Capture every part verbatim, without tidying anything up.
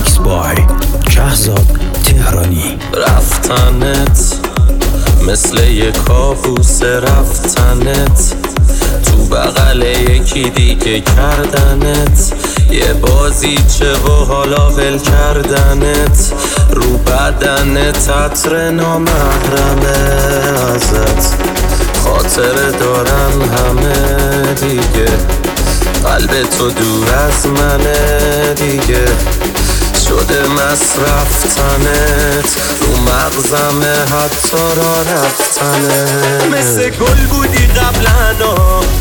رمیکس بای شهزاد تهرانی. رفتنت مثل یه کابوس، رفتنت تو بغل یکی دیگه کردنت، یه بازیچه و حالا ول کردنت، رو بدنت عطر نامحرمه ازت، خاطره دارن همه دیگه، قلب تو دور از منه دیگه، شده مصرفتنت، رو مغزمه حتی را رفتنت. مثل گل بودی قبلنا،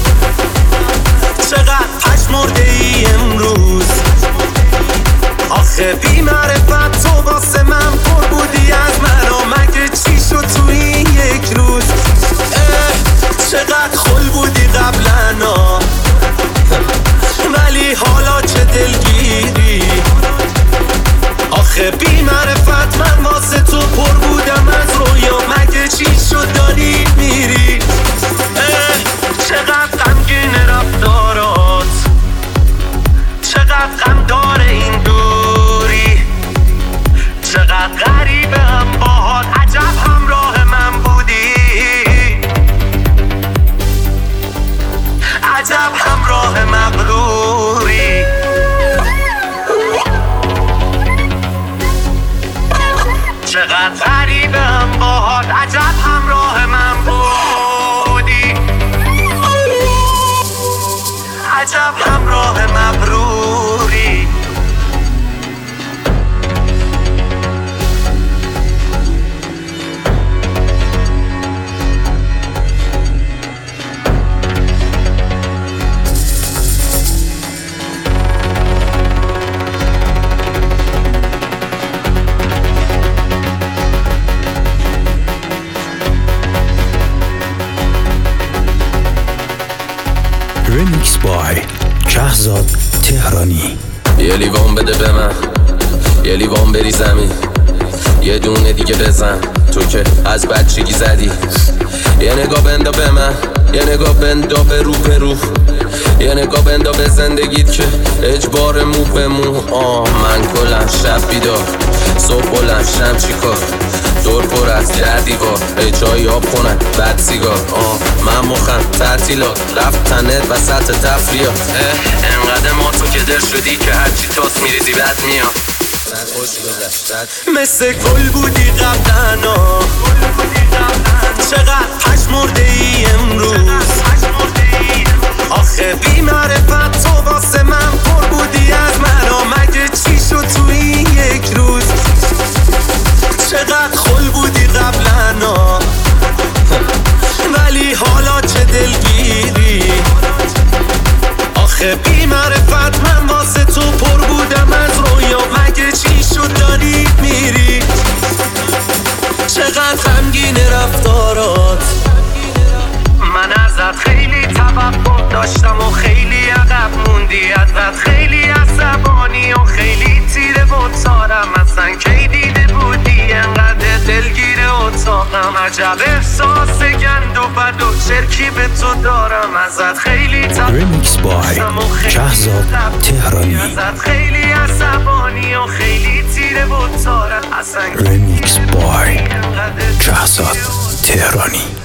چقدر پشمرده ای امروز، آخه بی معرفت تو واسه من پر بودی از من، مگه چی شد تو این یک روز؟ چقدر خل بودی قبلنا، ولی حالا چه دلگیری، آخه بی معرفت من واسه تو پر بودم از رویا، مگه چی شد داری میری؟ چقدر غمگین رفتارات، چقدر غم داره این دوری، چقدر غریبه هم باهات، عجب همراه من بودی، عجب همراه مغروری، چقدر غریبه هم باهات، عجب همراه من بودی، عجب همراه مغروری. رمیکس بای شهزاد تهرانی. یه لیوان بده به من، یه لیوان بری زمین، یه دونه دیگه بزن، تو که از بچگی زدی، یه نگاه بندا به من، یه نگاه بندا به رو به رو، یه نگاه بندا به زندگیت که اجبار مو به مو. آه من کلم شب بیدار، صبح بلند شم چیکار، دور پر از در دیوار، ای چای آب خونن بد سیگار. آه من مخم تعطیلات، رفتنت وسط تفریات، انقدر ما تو که در شدی که هرچی تاس میریزی بد میاد. مثل گل بودی قبلنا، چقدر پشمرده ای امروز، آخه بی معرفت تو واسه من پر بودی از من، مگه چی شد تو این یک روز؟ چقدر خل بودی قبلنا، ولی حالا چه دلگیری، آخه بی معرفت من واسه تو پر بودم از رویا، مگه چی شد داری میری؟ چقدر غمگین رفتارات، من ازت خیلی توقع داشتم و خیلی عقب موندی، ازت خیلی عصبانی و خیلی تیره و تارم، اصلا کی دیده بودی انقدر دلگیر اتاقم، عجب احساس گند و بد و چرکی به تو دارم، ازت خیلی توقع رمیکس بای شهزاد تهرانی. ازت خیلی عصبانی و خیلی تیره و تارم، اصلا رمیکس بای شهزاد تهرانی.